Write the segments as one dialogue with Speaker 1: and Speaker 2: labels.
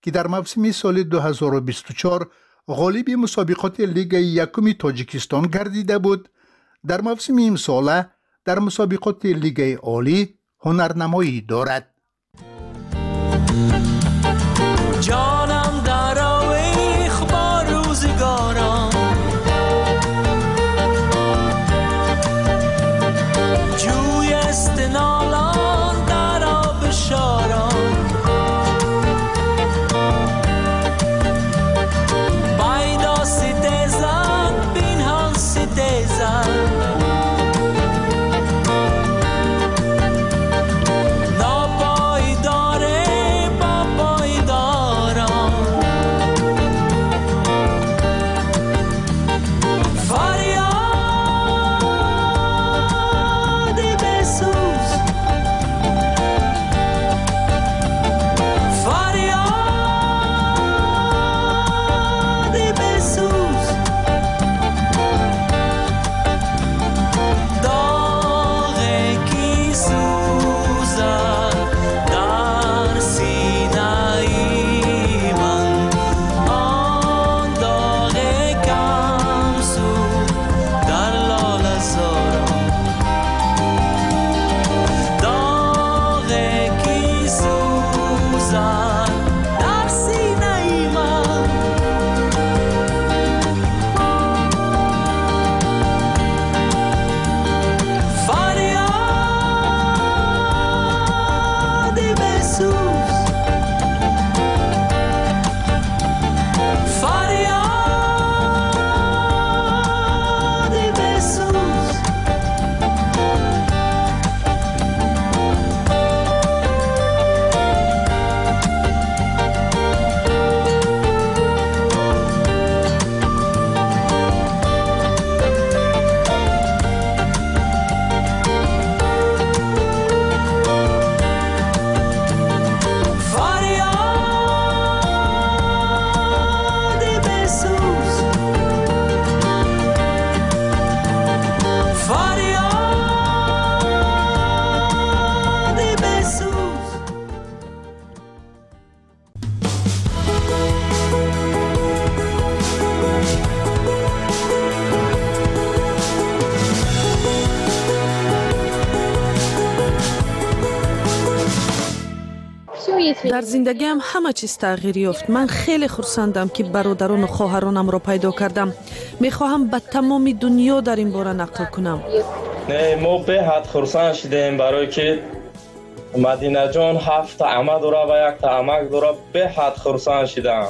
Speaker 1: که در موسم سال 2024 غالب مسابقات لیگ یکم تاجیکستان گردیده بود، در موسم امسال در مسابقات لیگ عالی هنرنمایی دارد.
Speaker 2: جانم در آویخ با روزگارم، جوی استنالان در آب شارم، بایدا ستیزن بینهان ستیزن،
Speaker 3: در زندگیم همه چیز تغییر یافت. من خیلی خرسندم که برادران و خواهرانم را پیدا کردم. میخواهم به تمام دنیا در این باره نقل کنم.
Speaker 4: ما به حد خرسند شدیم برای که مدینه جان 7 عمه داره و 1 عمک داره. به حد خرسند شدم.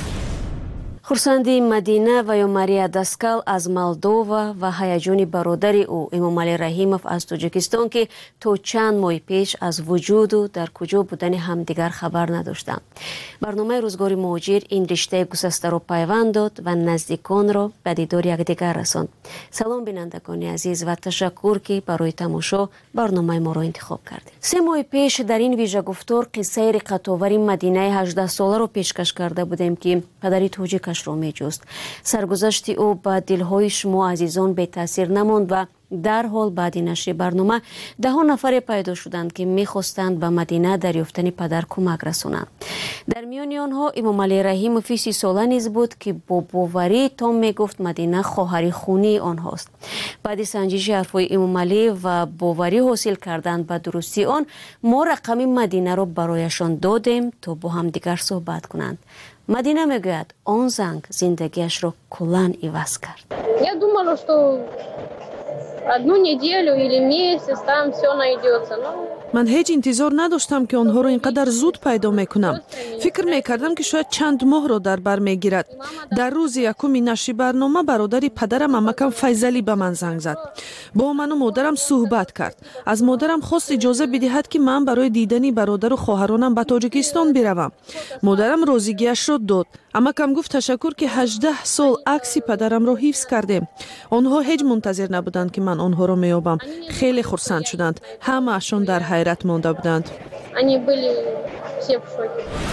Speaker 5: خورسندی مدینه و یا ماریا داسکال از مالدووا و هیجان برادر او امامعلی رحیمов از تاجیکستان که تا چند ماه پیش از وجود و در کجا بودن همدیگر خبر نداشتند. برنامه روزگار مهاجر این رشته گسسته را پیوند داد و نزدیکان را به دیدار یکدیگر رساند. سلام بینندگان عزیز و تشکر که برای تماشا برنامه ما را انتخاب کردید. 3 ماه پیش در این ویژه گفتار قصه رقت‌آور مدینه 18 ساله را پیشکش کرده بودیم که پدری تاجیکش را میجست. سرگذشت او با دلهای شما عزیزان به تاثیر نماند و در حال بعد نشر برنامه 10 نفر پیدا شدند که میخواستند به مدینه دریافتن پدر کمک رسانند. در میان آنها امامعلی رحیمov 30 ساله نیز بود که با باوری تام میگفت مدینه خواهر خونی آنهاست. بعد سنجش حرفهای امامعلی و باوری حاصل کردن به درستی آن، ما رقم مدینه را برایشان دادیم تا با هم دیگر صحبت کنند. مدینه میگوید آن زنگ زندگیش را کلاً عوض کرد.
Speaker 6: Я думала, что одну неделю или месяц там все найдется.
Speaker 3: من هیچ انتظار نداشتم که آنها را اینقدر زود پیدا میکنم. فکر میکردم که شاید چند ماه را در بر میگیرد. در روز یکم نشر برنامه برادری پدرم عمکم فیضلی به من زنگ زد. با من و مادرم صحبت کرد. از مادرم خواست اجازه بدهد که من برای دیدن برادر و خواهرانم به تاجیکستان بروم. مادرم راضیگیش را داد. عمکم گفت تشکر که 18 سال عکس پدرم را حفظ کردیم. آنها هیچ منتظر نبودند که من آنها را میابم. خیلی خرسند شدند. همه اشون در حیرت مانده بودند.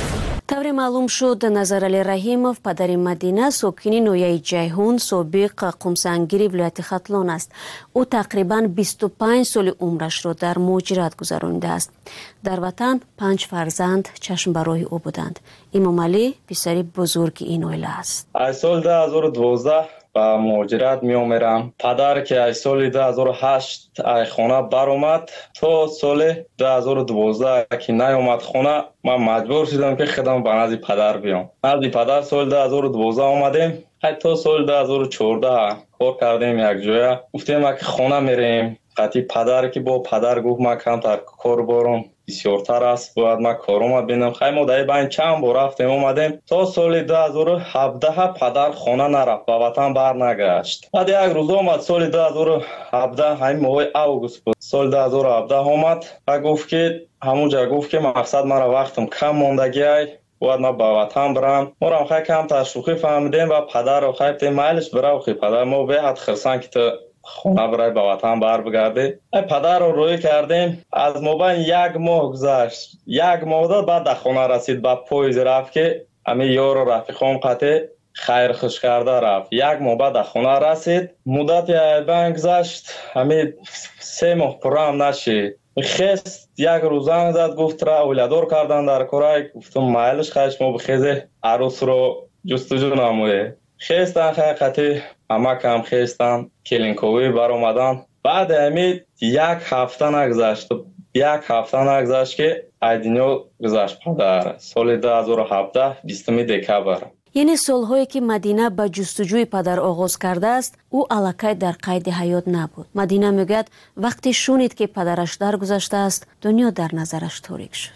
Speaker 5: тавре маълум шуд Назарали Раҳимов падари Мадина сокини ноҳияи Ҷайҳун собиқ қумсангири вилояти Хатлон аст. ӯ тақрибан 25 соли умрашро дар муҳоҷират гузаронидааст. дар ватан 5 фарзанд чашмбарои ӯ буданд. Имомалӣ писари бузурги ин оила аст.
Speaker 4: аз соли 2012 ба муҳоҷират меомерам. Падар ки аз соли 2008 аз хона баромад, то соли 2012 ки наомад хона, ман маҷбур шудам ки худам ба назди падар биём. назди падар соли 2012 омадем. ҳатто соли 2014 кор кардем якҷоя. гуфтем ки хона мерем. қати падар ки бо падар гуфт ман камтар кор борам бисёртар аст, бояд ман корома бинам. хай мо дар байн чанд бор рафтем омадем. то соли 2017 падар хона нарафт, ба ватан барнагашт. баъд як рӯз омад соли 2017, ҳамин моҳи август буд. соли 2017 омад ва гуфт ки ҳамунҷа гуфт ки мақсад мара вақтам кам мондагиай, бояд ман ба ватан барам. морам хай камтар шӯхӣ фаҳмидем ва падарро хай гуфтем майлиш бирав хи падар, мо беҳад хирсанд ки ту хона барай ба ватан барбигарди. падарро рӯӣ кардем. аз мобайн як моҳ гузашт. як моҳ дод, баъд дар хона расид. ба поезд рафт ки ҳамин ёру рафиқом қате хайрхуш карда рафт. як моҳ баъд дар хона расид. муддати айбан гузашт. ҳамин 3 моҳ пуррам нашид. хест як рӯз занг зад, гуфт ра оиладор кардан дар корай. гуфтам майлиш хай шумо бихезе арӯсро ҷустуҷӯ намоед. хестан хай қати амакам хестан келинковӣ баромадан. баъди ҳамин як ҳафта нагузашт. як ҳафта нагузашт ки аз дунё гузашт падар. соли 2017 20 декабр.
Speaker 5: яъне солҳое ки Мадина ба ҷустуҷӯи падар оғоз кардааст, ӯ аллакай дар қайди ҳаёт набуд. Мадина мегӯяд вақте шунид ки падараш даргузаштааст, дунё дар назараш торик шуд.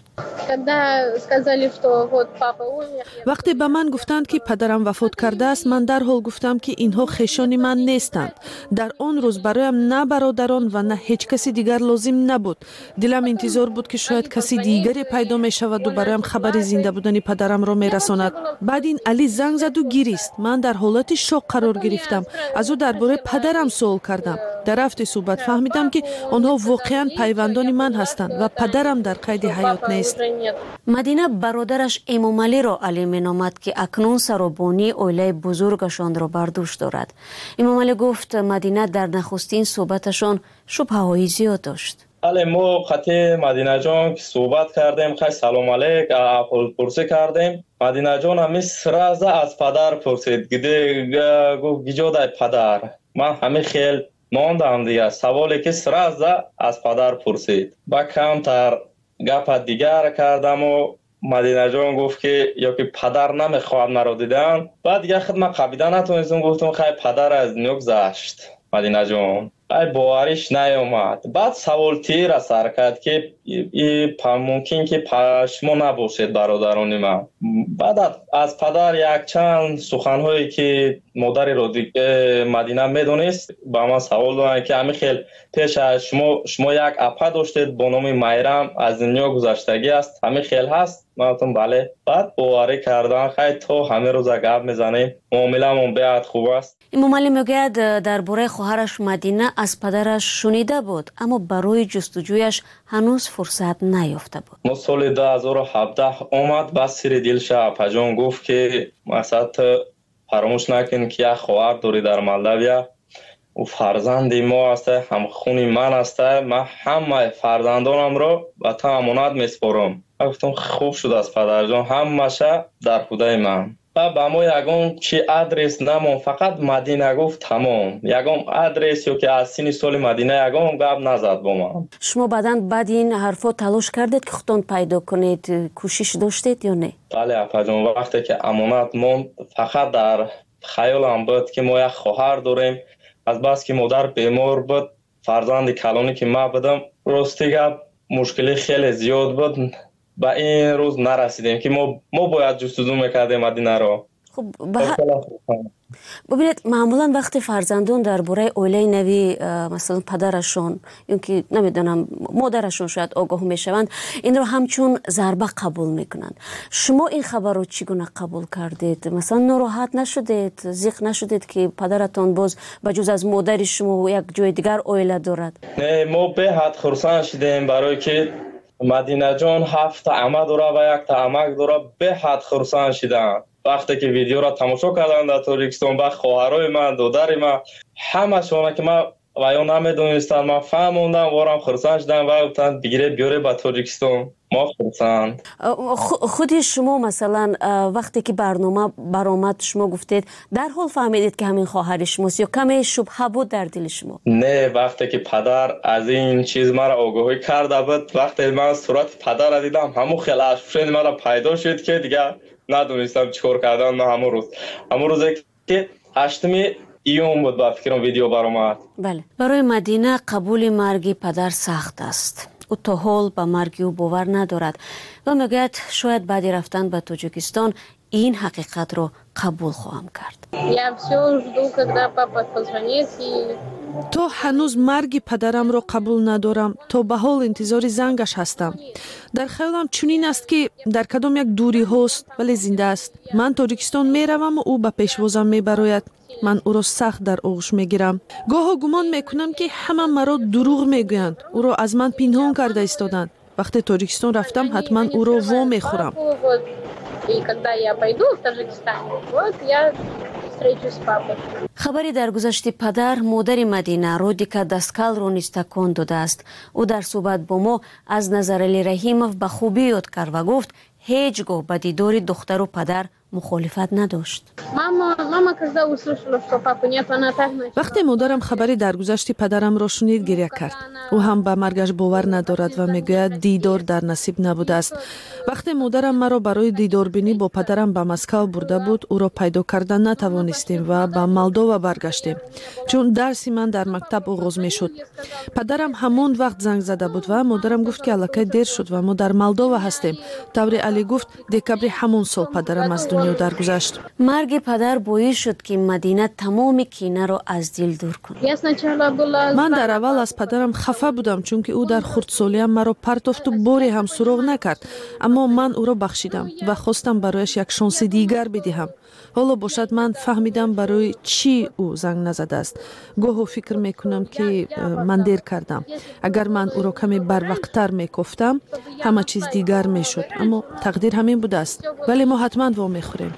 Speaker 3: вақте ба ман гуфтанд ки падарам вафот кардааст, ман дарҳол гуфтам ки инҳо хешони ман нестанд. дар он рӯз бароям на бародарон ва на ҳеҷ каси дигар лозим набуд. дилам интизор буд ки шояд каси дигаре пайдо мешаваду бароям хабари зинда будани падарамро мерасонад. баъд ин Али занг заду гирист. ман дар ҳолати шоқ қарор гирифтам. аз ӯ дар бораи падарам суол кардам. дар рафти суҳбат фаҳмидам ки онҳо воқеан пайвандони ман ҳастанд ва падарам дар қайди ҳаёт нест.
Speaker 5: Мадина бародараш Эмомалиро Али меномад ки акнун саробонии оилаи бузургашонро бар дӯш дорад. Эмомалӣ гуфт Мадина дар нахустин суҳбаташон шубҳаҳои зиёд дошт.
Speaker 4: бале мо қати Мадинаҷон ки суҳбат кардем, хай салом алейк аҳволпурсӣ кардем. Мадинаҷон ҳами сраза аз падар пурсид. гуфт гиҷодай падар. ман ҳами хел мондам дига. саволе ки сраза аз падар пурсид. ба камтар гапа дигар кардаму Мадинаҷон гуфт ки ёки падар намехоҳад маро дидан. баъд дига худ ман қабида натонистам, гуфтам хай падар аз дунё гузашт. Мадинаҷон ай бовариш наёмад. баъд савол тира сар кард ки мумкин ки шумо набошед бародарони ман. баъд аз падар якчанд суханҳое ки модари Мадина медонист ба ман савол доданд ки ҳамин хел пеш аз шумо як апа доштед бо номи Майрам, аз дунё гузаштагӣ аст, ҳамин хел ҳаст? ман гуфтам бале. баъд боварӣ кардан хай то ҳамин рӯза гап мезанем, муомиламон беҳад хуб аст.
Speaker 5: Имомалӣ мегӯяд дар бораи хоҳараш Мадина аз падараш шунида буд, аммо барои ҷустуҷӯяш ҳанӯз фурсат наёфта буд.
Speaker 4: мо соли 2017 омад, ба сири дилша апаҷон гуфт ки масад фаромӯш накун ки як хоҳар дорӣ дар Молдавия. ӯ фарзанди мо аст, ҳамхуни ман аст. ман ҳамаи фарзандонамро ба ту амонат меспорам. ман гуфтам хуб шудааст падарҷон, ҳамаша дар худаи ман. ба мо ягон чи адрес намон, фақат Мадина гуфт тамом. ягон адрес ёки аз сини соли Мадина ягон гап назад бо ман.
Speaker 5: шумо баъдан баъди ин ҳарфо талош кардед ки худтон пайдо кунед, кӯшиш доштед ё не?
Speaker 4: бале апаҷон, вақте ки амонат монд, фақат дар хаёлам буд ки мо як хоҳар дорем. азбаски модар бемор буд, фарзанди калоне ки ман будам, рости гап мушкили хеле зиёд буд. ба ин рӯз нарасидем ки мо бояд ҷустуҷӯ мекардем Мадинаро.
Speaker 5: хуб бубинед, маъмулан вақте фарзандон дар бораи оилаи нави масалан падарашон ё ки намедонам модарашон шояд огоҳ мешаванд, инро ҳамчун зарба қабул мекунанд. шумо ин хабарро чӣ гуна қабул кардед? масалан нороҳат нашудед, зиқ нашудед ки падаратон боз ба ҷуз аз модари шумо як ҷои дигар оила дорад?
Speaker 4: не, мо беҳад хурсанд шудем, барое ки مدینه جان 7 عمه داره و 1 عمک داره. به حد خرسند شدن وقتی که ویدیو را تماشا کردن در تاجیکستان. با خواهرای من، دختر من، همشون که من و یا نمیدونستم، من فهموندم وارم خرسند شدن و گفتن بگیره بیاره به تاجیکستان. ما خرسند.
Speaker 5: خودی شما مثلا وقتی که برنامه برآمد شما گفتید در حال فهمیدید که همین خواهر شماست یا کمی شبهه بود در دل شما؟
Speaker 4: نه، وقتی که پدر از این چیز مرا آگاهی کرده بود، وقتی من صورت پدر را دیدم همون خیلی اشفشن مرا پیدا شد که دیگه ندونستم چیکار کردن. من همون روزی که 8 ایون بود با فکرم ویدیو برآمد.
Speaker 5: بله، برای مدینه قبول مرگ پدر سخت است. او تا حال به مرگ او باور ندارد و میگوید شاید بعد رفتن به تاجیکستان این حقیقت رو قبول خواهم کرد.
Speaker 3: تو هنوز مرگ پدرم رو قبول ندارم. تو به حال انتظار زنگش هستم. در خیالم چنین است که در کدام یک دوری هست ولی زنده است. من تاجیکستان میروم و او به پیشوازم میبراید. من او را سخت در آغوش میگیرم. گاه گمان میکنم که همه مرا دروغ میگویند. او را از من پنهان کرده ایستادند. وقتی تاجیکستان رفتم حتما او را وا میخورم.
Speaker 5: خبری در گذشت پدر مادر مدینه رودیکا دستکال را نیز تکان داده است. او در صحبت با ما از نظر علی رحیموف به خوبی یاد کرد و گفت هیچگاه به دیدار دختر و پدر مخالفت نداشت.
Speaker 3: وقتی مادرم خبری درگذشت پدرم را شنید گریه کرد. او هم به مرگش باور ندارد و میگوید دیدار در نصیب نبوده است. وقتی مادرم مرا برای دیدار بینی با پدرم به مسکو برده بود، او را پیدا کردن نتوانستیم و به مالدووا برگشتیم، چون درسی من در مکتب آغاز میشد. پدرم همون وقت زنگ زده بود و مادرم گفت که الکی دیر شد و ما در مالدووا هستیم. طوری علی گفت دکبر همون سال پدرم از دنیا درگذشت.
Speaker 5: مرگ پدر باعث شد که مدینه تمام کینه را از دل دور کند.
Speaker 3: من در اول از پدرم خفه بودم چون که او در خردسالیم مرا پرتافت و باری هم سراغ نکرد، اما من او را بخشیدم و خواستم برایش یک شانس دیگر بدهم. حالا باشد من فهمیدم برای چی او زنگ نزده است. گاهی فکر میکنم که من دیر کردم. اگر من او را کمی بروقتر میگفتم همه چیز دیگر میشد، اما تقدیر همین بوده است. ولی ما حتما وا میخوریم.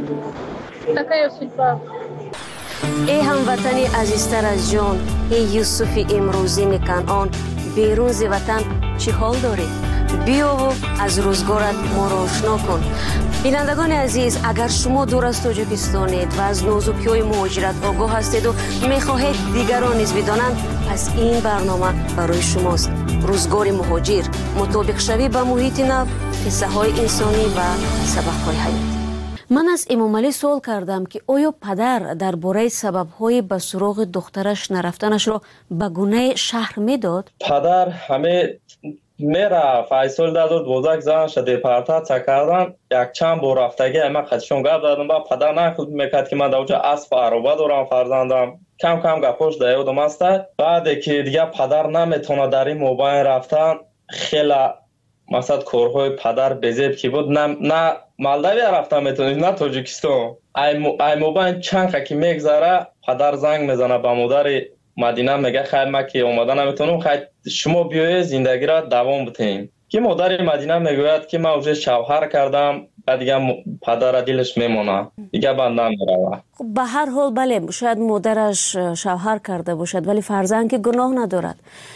Speaker 5: ای هموطنی عزیزتر از جان، ای یوسف امروزین کنعان، بیرون ز وطن چی حال داری؟ بیا و از روزگارت ما را آشنا کن. بینندگان عزیز، اگر شما دور از تاجیکستانید و از نازکی‌های مهاجرت آگاه هستید و میخواهید دیگران نیز بدانند، پس این برنامه برای شماست. روزگار مهاجر، مطابق شوی به محیط نو، قصه های انسانی و سبق های حیاتی. من از امام علی سوال کردم که آیا پدر درباره سبب‌های به سراغ دخترش نرفتنش را به گونه شهر میداد؟
Speaker 4: پدر همه میره فیصل داد بودک زن شده پرتات کردن. یک چند بار رفتگی اما خودشون گپ دادم با پدر نخود میکرد که من در اونجا اسب عربه دارم فرزندم. کم کم گپاش دیدم است. بعد که دیگه پدر نمیتونه در این موبایل رفتن، خیلی مثلا کارهای پدر بزیب که بود، نه مالداوی رفتن میتونی نه تاجیکستان. ای موبایل چند که میگذره پدر زنگ میزنه به مادر مدینه میگه خیر ما که اومدن نمیتونم، خیر شما بیاید زندگی را دوام بدین. که مادر مدینه میگوید که من اوج شوهر کردم و دیگه پدر دلش میمونه دیگه بندم میره.
Speaker 5: به هر حال بله، شاید مادرش شوهر کرده باشد ولی فرزند که گناه ندارد.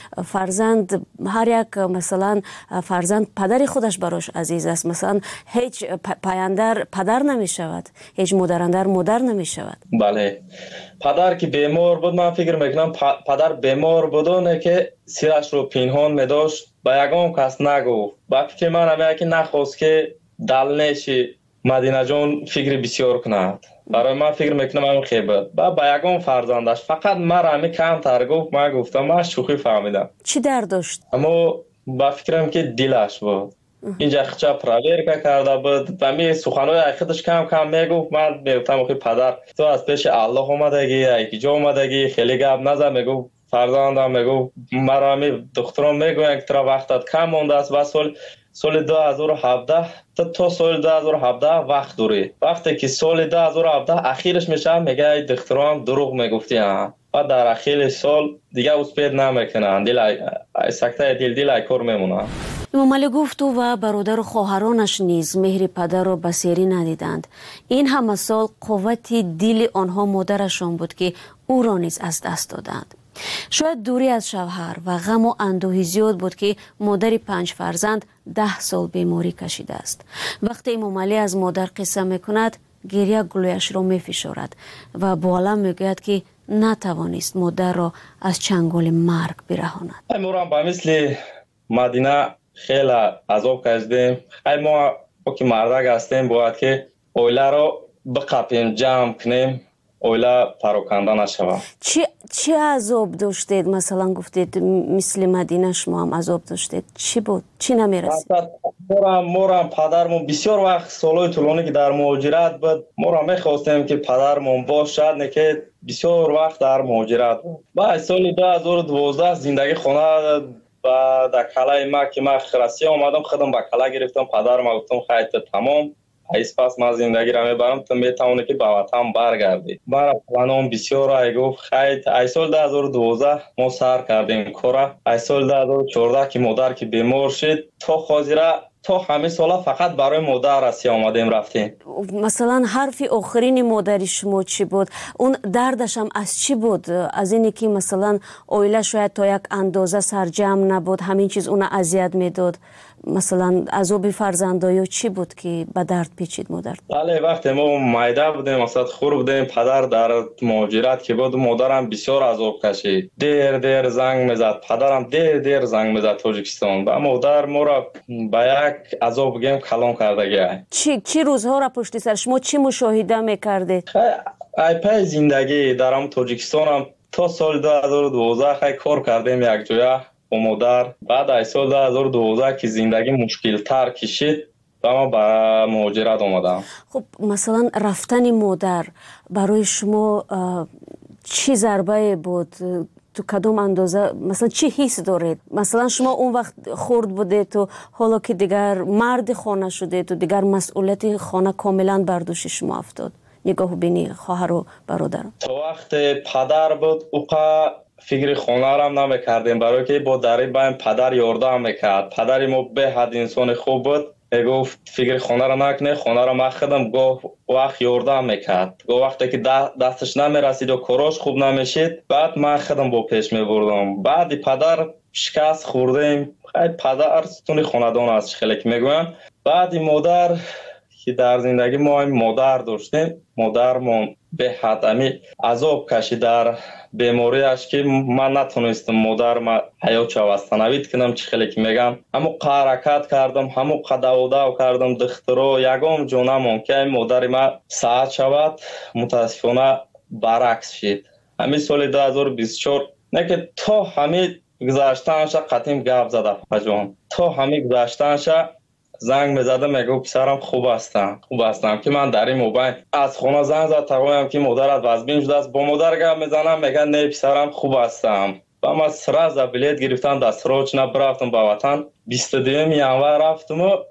Speaker 5: فرزند هر یک مثلا فرزند پدر خودش براش عزیز است. مثلا هیچ پایندر پدر نمی شود، هیچ مادراندر مادر نمی شود.
Speaker 4: بله، پدر که بیمار بود من فکر میکنم پدر بیمار بودونه که سیرش رو پنهان میداشت با یگان کس نگفت. با فکر من همیشه که نخواست که دل نشی مدینه جان فکر بسیار کند. برای من فکر میکنم همین خیبت با یگان فرزندش فقط مرا همین کم تر گفت. من گفتم من شوخی فهمیدم.
Speaker 5: چی درد داشت؟
Speaker 4: اما با فکرم که دلش بود اینجا خچا پراویر کرده بود و می سخنهای خودش کم کم میگفت. من میگفتم که پدر تو از پیش الله اومدگی یکی جا اومدگی خیلی گپ نزن. میگفت فرزندم، میگفت مرا می دخترم میگوین که ترا وقتت کم مونده است و سال 2017 تا سال 2017 وقت داری. وقتی که سال 2017 اخیرش میشه میگه دخترم دروغ میگفتی و در اخیر سال دیگه اسپید نمیکنن. دل سکته دل کار میمونه.
Speaker 5: امامعلی گفت او و برادر و خواهرانش نیز مهر پدر را بصیری ندیدند. این همه سال قوت دل آنها مادرشان بود که او را نیز از دست دادند. شاید دوری از شوهر و غم و اندوهی زیاد بود که مادر 5 فرزند 10 سال بیماری کشیده است. وقتی امامعلی از مادر قصه میکند گریه گلویش را میفشارد و با الم میگوید که نتوانست مادر را از چنگال مرگ برهاند.
Speaker 4: ما با مثل مدینه خیلی عذاب کشیدیم. خیلی ما که مردک هستیم باید که اویله را بقپیم، جمع کنیم، اویله پراکنده نشود.
Speaker 5: چی عذاب داشتید؟ مثلا گفتید مثل مدینه شما هم عذاب داشتید. چی بود؟ چی نمیرسید؟
Speaker 4: ما پدرمون بسیار وقت سالهای طولانی که در مهاجرت بود، ما میخواستیم که پدرمون باشد، نه که بسیار وقت در مهاجرت بود. بعد سال 2012 زندگی خونه و در کلای ما که من خرسی آمدم، خودم به کلا گرفتم. پدرم گفتم خیلی تمام ایس پس من زندگی را میبرم، تو میتونی که به وطن برگردی. برای پلانم بسیار ای گفت خیلی ای سال 2012 ما سر کردیم کارا. ای سال 2014 که مادر که بیمار شد، تا خاطره تا همه سالا فقط برای مادر راستی آمدیم رفتیم.
Speaker 5: مثلا حرف آخرین مادر شما چی بود؟ اون دردش هم از چی بود؟ از اینی که مثلا اویله شاید تا یک اندازه سرجم نبود، همین چیز اون اذیت میداد؟ مثلا عذاب فرزندایی چی بود که به درد پیچید مادر؟
Speaker 4: بله، وقتی ما مایده بودیم، مثلا خور بودیم، پدر در مهاجرت که بود، مادرم بسیار عذاب کشید. دیر زنگ میزد، پدرم دیر زنگ میزد تاجیکستان. و مادر ما را به یک عذاب گیم کلان کرده گیه.
Speaker 5: چی روزها را پشت سر شما چی مشاهده میکردید؟
Speaker 4: ای پای زندگی درم تاجیکستان هم تا سال 2012 خیلی کار کردیم یک جایه با مادر. بعد از سال 2012 که زندگی مشکل تر کشید و ما به مهاجرت آمدم.
Speaker 5: خب مثلا رفتن مادر برای شما چی ضربه بود؟ تو کدوم اندازه مثلا چی حس دارید؟ مثلا شما اون وقت خرد بوده تو، حالا که دیگر مرد خانه شده تو، دیگر مسئولیت خانه کاملا بر دوش شما افتاد. نگاه بینی خواهر و برادر.
Speaker 4: تو وقت پدر بود اوقا فکر خانه را هم نمیکردیم، برای که با دری بایم پدر یاردم میکرد. پدری ما به حد انسان خوب بود، گفت فکر خانه را نکنه، خانه را مخدم گاه وقت یاردم میکرد. گاه وقتی که دستش نمیرسید و کاراش خوب نمیشید، بعد من خودم با پیش میبردم. بعد پدر شکست خوردیم. خیلی پدر ستون خاندان است خیلی که میگویم. بعد مادر که در زندگی ما مادر داشتیم، مادرمون به حد عذاب کشید در بیماریش که من نتونستم مادر ما حیات وستنوید کنم. چه خیلی که میگم همو حرکت کردم، همو قداوداو کردم، دخترو یگام جونمون که مادر ما ساعت شود متاسفانه برعکس شد. همین سال 2024 نه که تا همین گذشتنش قطعیم گپ زده فجان، تا همین گذشتنش زنگ میزده میگه پسرم خوب هستم که من در این موبایل از خونه زنگ زد تقویم که مادرت وزبین شده است. با مادر گپ میزنم میگه نه پسرم خوب هستم. و من سرازا بلیت گرفتم دستروچ برفتم به وطن. 22 ینور رفتم و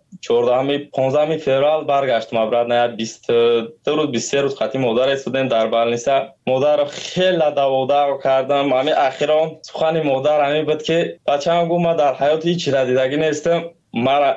Speaker 4: 15 فوریه برگشتم. بعد نه 22 روز 23 روز خاطی مادر استودیم در بالنیسا. مادر خیلی داودا کردم. همین اخیرا سخن مادر همین بود که بچه‌ام گفت من در حیات هیچ چیز دیدگی نیستم، مرا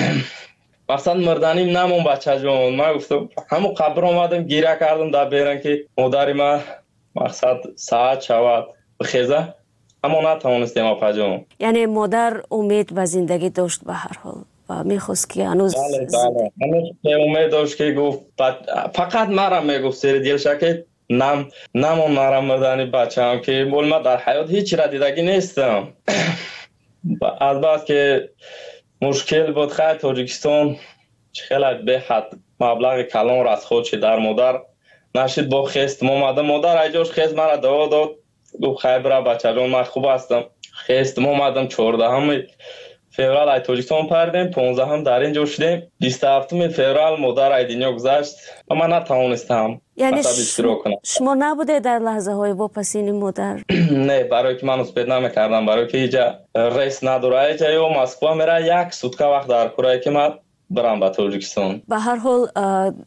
Speaker 4: مقصد مردنیم نمون بچه جون. من گفتم همون قبر آمدم گیره کردم در بیرن که مادری ما مقصد ساعت شود بخیزه، اما نتوانستیم اپا جون.
Speaker 5: یعنی مادر امید و زندگی داشت به هر حال و میخواست که هنوز
Speaker 4: بله هنوز امید داشت که گفت فقط مرا میگفت سری دیل شکل نمون مرا مردنی بچه هم که بول من در حیات هیچ را دیدگی نیستم. از بعد که مشکل بود خیلی تاجیکستان خیلی به حد مبلغ کلان را از خودش در مادر نشید با خست مامده. مادر ایجاش خست مرا دوا داد، گفت خیلی برا بچه جان من خوب هستم. خست مامدم 14 فوریه ای تاجیکستان پردیم، 15 هم در اینجا شدیم. 27 فوریه مادر ای دنیا گذشت و من نتوانستم.
Speaker 5: یعنی شما نبوده در لحظه های واپسین مادر؟
Speaker 4: نه، برای که من اسپید نمیکردم، برای که اینجا ریس نداره. اینجا یا مسکو میره یک سوتکا وقت در کره که من برم به تاجیکستان.
Speaker 5: به هر حال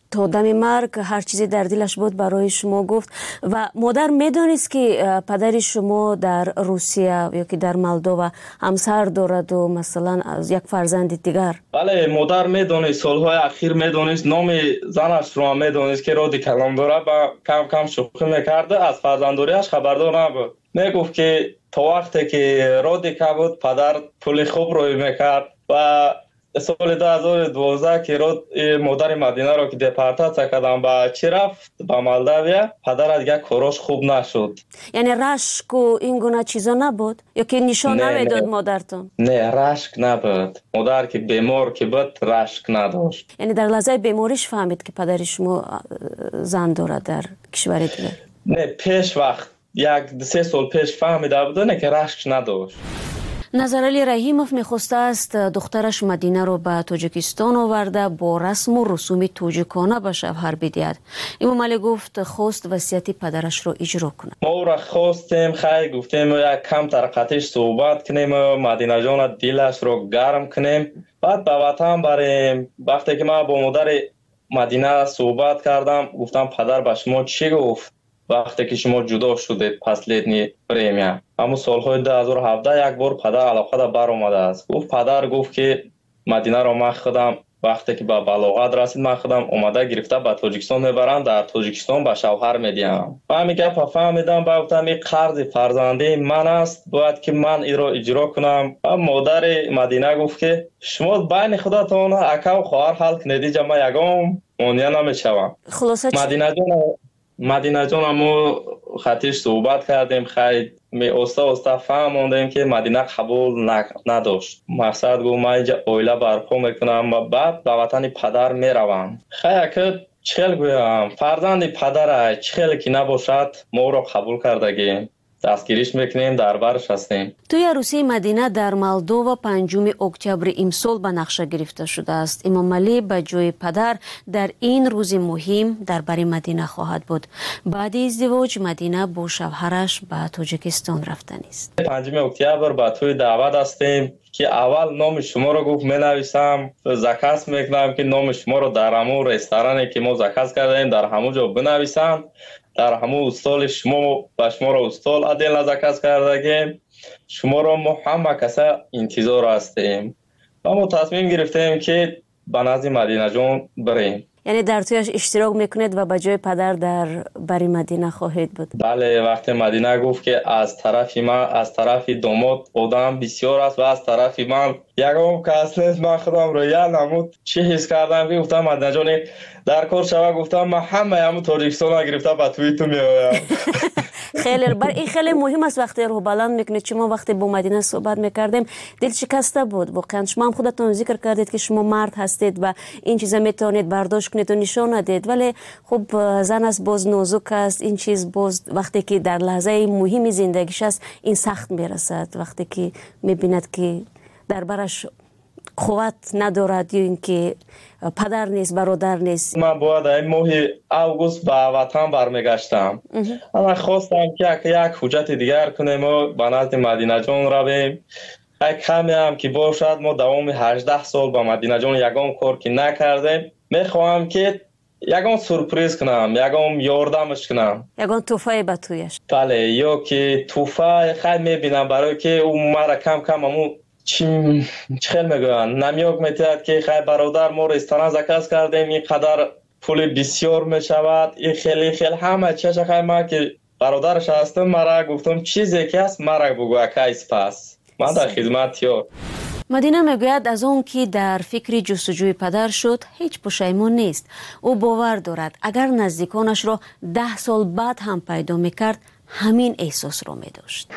Speaker 5: تا دم مرگ هر چیزی در دلش بود برای شما گفت و مادر میدانست که پدر شما در روسیه یا که در مولدووا همسر دارد و مثلا از یک فرزند دیگر؟
Speaker 4: بله مادر میدانست، سالهای اخیر میدانست، نام زنش رو میدانست که رادی کلام داره و کم کم شوخی میکرده، از فرزنداریش خبردار نبود. میگفت که تا وقتی که رادی که بود پدر پول خوب روی میکرد و سال 2012 که مادر مدینه رو که دپارتاسیا کردن با چی رفت با مولداویا، پدر دیگه کاراش خوب نشد.
Speaker 5: یعنی رشک و این گونه چیزا نبود یا که نشان نمیداد مادرتون؟
Speaker 4: نه رشک نبود، مادر که بیمار که بود رشک نداشت.
Speaker 5: یعنی در لحظه بیماریش فهمید که پدر شما زن دارد در کشور دیگه؟
Speaker 4: نه پیش وقت 1-3 سال پیش فهمیده بود نه که رشک نداشت.
Speaker 5: نظرعلی رحیموف میخواسته است دخترش مدینه رو به تاجیکستان آورده با رسم و رسوم تاجیکانه به شوهر بدهد. امام علی گفت خواست وصیت پدرش رو اجرا کنه.
Speaker 4: ما را خواستیم خیلی گفتیم یک کم ترقتش صحبت کنیم، مدینه جان دلش رو گرم کنیم، بعد به وطن بریم. وقتی که من با مادر مدینه صحبت کردم گفتم پدر به شما چی گفت وقتی که شما جدا شدید پس لیدنی پریمیا؟ اما سالهای 2017 یک بار پدر علاقه بر اومده است. پدر گفت که مدینه رو من خودم وقتی که به بلاغت رسید من خودم اومده گرفته به تاجیکستان میبرم، در تاجیکستان به شوهر میدیم. من میگم فهمیدم گفتم این قرض فرزندی من است، باید که من این رو اجرا کنم. مادر مدینه گفت که شما بین خودتون اکا و خواهر حل کنید، جمع یگام مونیا نمیشوم.
Speaker 5: خلاصه
Speaker 4: مدینه جان ما خطیش صحبت کردیم، خیلی استا فهموندیم که مدینه قبول نداشت. مقصد گفت من اینجا اویله برپا میکنم و بعد به وطن پدر میروم. خیلی که چخیل گویم فرزند پدر چخیل که نباشد ما رو قبول کردگیم، دستگیریش میکنیم، در برش هستیم.
Speaker 5: توی عروسی مدینه در مولدووا 5 اکتبر امسال به نقشه گرفته شده است. امام علی به جای پدر در این روز مهم در بر مدینه خواهد بود. بعد ازدواج مدینه با شوهرش به تاجیکستان رفتن است.
Speaker 4: 5 اکتبر به توی دعوت هستیم که اول نام شما رو گفت مینویسم، زکات میکنم که نام شما رو در همون رستورانی که ما زکات کردیم در همون جا بنویسم، در همون استال شما و شما رو استال عدل نزکست کردگیم، شما رو ما همه کسا انتظار هستیم و ما تصمیم گرفتیم که به نزد مدینه جان بریم.
Speaker 5: یعنی در تویش اشتراک میکنید و به جای پدر در بری مدینه خواهید بود؟
Speaker 4: بله، وقتی مدینه گفت که از طرف من از طرف داماد آدم بسیار است و از طرف من یکم کس نیست، من خودم رو یا نمود چی حس کردم که گفتم مدینه جان در کار شوه، گفتم من همه همون تاجیکستان گرفته به توی تو میآیم.
Speaker 5: این خیلی مهم است وقتی رو بلند میکنید. شما وقتی با مدینه صحبت میکردیم دل شکسته بود واقعا. شما هم خودتون ذکر کردید که شما مرد هستید و این چیزا میتونید برداشت کنید و نشون ندید، ولی خب زن است باز نازک است، این چیز باز وقتی که در لحظه مهم زندگیش است این سخت میرسد، وقتی که میبیند که در برش قوت ندارد یا اینکه پدر نیست برادر نیست.
Speaker 4: من باید این ماه اوگوست به وطن برمیگشتم، اما خواستم که یک حجت دیگر کنیم و به نزد مدینه جان رویم. کمی هم که باشد ما دوام 18 سال با مدینه جان یگام کار که نکردیم، میخواهم که یگام سورپریز کنم، یگام یاردمش کنم،
Speaker 5: یگام توفای به تویش.
Speaker 4: بله، یا که توفای خیلی میبینم برای که اون مرا کم کم همون چی خیلی میگوین نمیاک میتید که خیلی برادر ما رستوران زکات کردیم این قدر پول بسیار میشود، این خیلی همه چیز خیلی ما که برادرش هستم مرا گفتم چیزی که هست مرا بگو اکایس پس من در خدمت یا.
Speaker 5: مدینه میگوید از اون که در فکر جستجوی پدر شد هیچ پشیمون نیست. او باور دارد اگر نزدیکانش را 10 سال بعد هم پیدا میکرد همین احساس رو میداشت.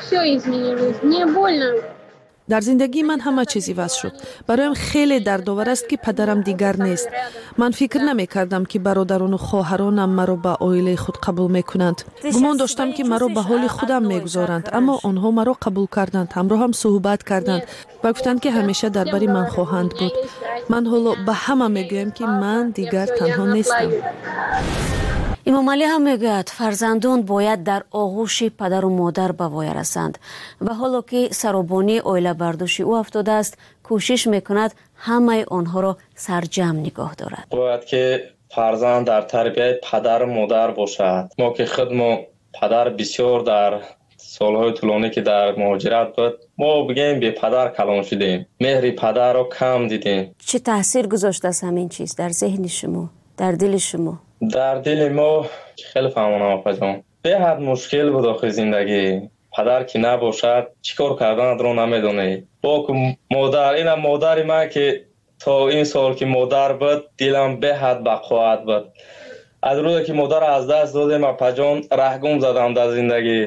Speaker 3: در زندگی من همه چیزی وضع شد. برایم خیلی دردآور است که پدرم دیگر نیست. من فکر نمی کردم که برادران و خواهرانم مرا به عائله خود قبول میکنند. گمان داشتم که مرا به حال خودم میگذارند، اما آنها مرا قبول کردند، همراه هم صحبت کردند و گفتند که همیشه درباره من خواهند بود. من حالا به همه میگویم که من دیگر تنها نیستم.
Speaker 5: امام علی هم میگوید فرزندان باید در آغوش پدر و مادر به وای رسند و حالا که سرابانی عائله برداشت او افتاده است کوشش میکند همه آنها را سرجم نگاه دارد.
Speaker 4: باید که فرزند در تربیت پدر و مادر باشد. ما که خودمون پدر بسیار در سالهای طولانی که در مهاجرت بود، ما بگیم به پدر کلان شدیم، مهر پدر رو کم دیدیم.
Speaker 5: چه تاثیر گذاشته از همین چیز در ذهن شما، در دل شما؟
Speaker 4: در دل ما خیلی فهمانم آقا جان، به حد مشکل بود آخه زندگی. پدر که نباشد چیکار کردن رو نمیدونه. با که مادر، اینم مادر من که تا این سال که مادر بود دلم به حد بقوت بود. از روزی که مادر از دست دادم اپا جان رهگم زدم در زندگی.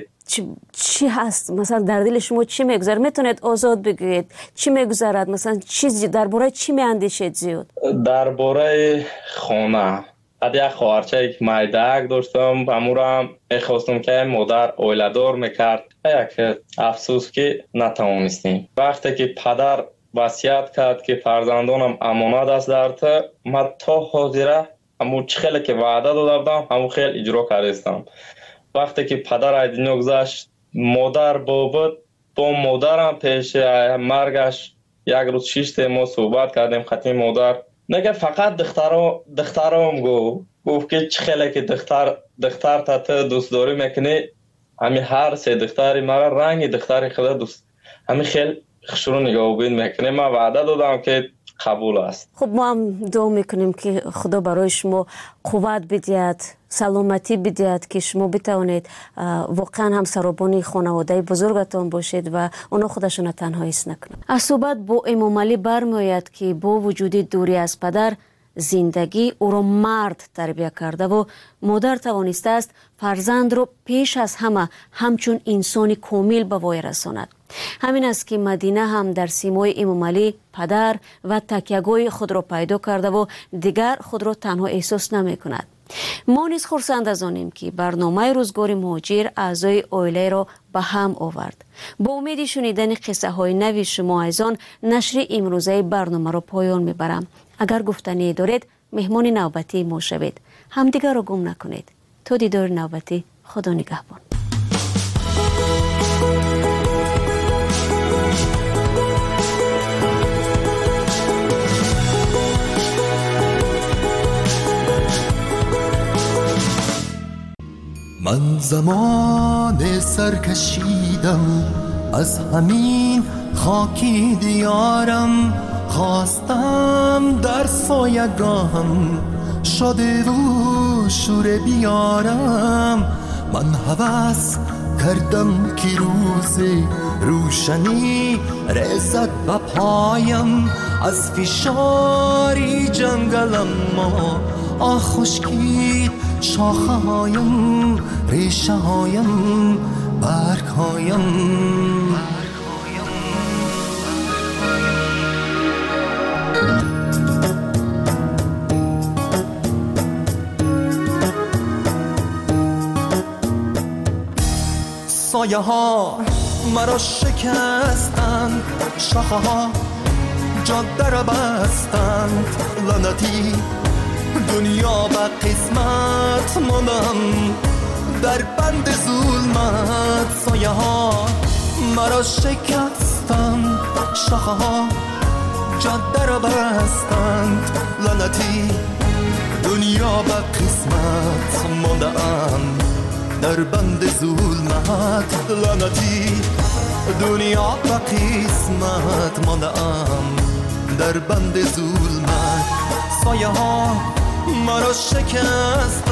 Speaker 5: چی هست مثلا در دل شما چی میگذره؟ میتونید آزاد بگویید چی میگذرد؟ مثلا چیزی درباره چی میاندیشید زیاد؟ درباره
Speaker 4: خانه. از یک خواهرچه که مایدک داشتم، امورم میخواستم که مادر اویلدار میکرد. یک افسوس که نتوانستیم. وقتی که پدر وصیت کرد که فرزندانم امانت است در تو، من تا حاضره همون خیلی که وعده داده بودم همون خیلی اجرا کردم. وقتی که پدر از دنیا گذشت، مادر بود، با مادرم پیش مرگش یک روز 6 ما صحبت کردیم. خطی مادر نگه فقط دخترام گفت که چه خیلی که دختر تا تو دوست داری میکنی، همین هر سه دختری مرا رنگ دختری خدا دوست، همین خیلی خشرو نگاه بین میکنه. من وعده دادم که قبول است.
Speaker 5: خب ما هم دعا میکنیم که خدا برای شما قوت بدهد، سلامتی بدهد که شما بتوانید واقعا هم سرابانی خانواده بزرگتان باشید و اونا خودشون تنها حس نکنند. از صحبت با امام علی برمیآید که با وجود دوری از پدر، زندگی او را مرد تربیت کرده و مادر توانسته است فرزند را پیش از همه همچون انسانی کامل به وای رساند. همین است که مدینه هم در سیمای امام علی پدر و تکیه‌گاه خود را پیدا کرده و دیگر خود را تنها احساس نمی کند. ما نیز خرسند از آنیم که برنامه روزگار مهاجر اعضای عائله را به هم آورد. با امید شنیدن قصه های نوی شما ایزان نشر امروزه برنامه را پایان میبرم. اگر گفتنی دارید مهمان نوبتی ما شوید. همدیگر را گم نکنید. تا دیدار نوبتی، خدا نگهبان.
Speaker 7: من زمان سرکشیدم از همین خاکی دیارم، خواستم در سایگاهم شاده و شور بیارم. من هوس کردم که روز روشنی رسد به پایم، از فشاری جنگلم ما خشکید شاخه هایم، ریشه هایم، برگ هایم. سایه ها مرا شکستند، شاخه ها جاده را بستند. لعنتی دنیا به قسمت ماندم در بند ظلمت. سایه ها مرا شکستند، شاخه ها جاده را بستند. لعنتی دنیا به قسمت ماندم در بند ظلمت. لعنتی دنیا به قسمت ماندم در بند ظلمت. سایه ها مرا شکستند.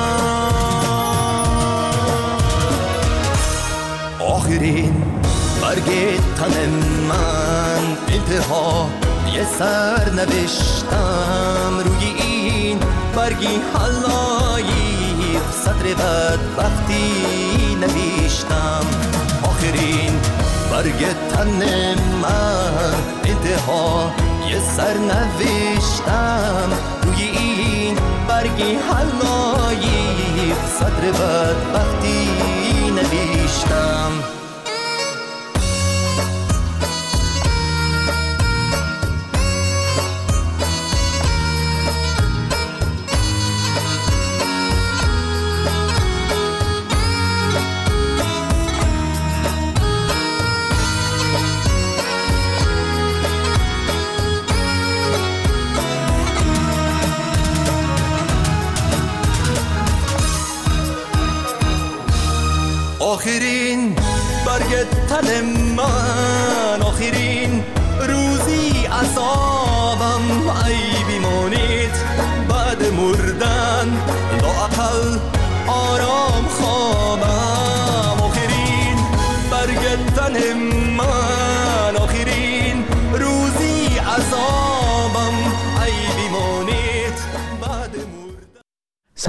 Speaker 7: آخرین برگ تن من انتها یه سر نوشتم، روی این برگی حلایی سطر بدبختی نوشتم. آخرین برگ تن من انتها یه سر نوشتم، روی این برگی حلایی سطر بدبختی نوشتم. آخرین برگ تن من، آخرین روزی عذابم ای بیمانی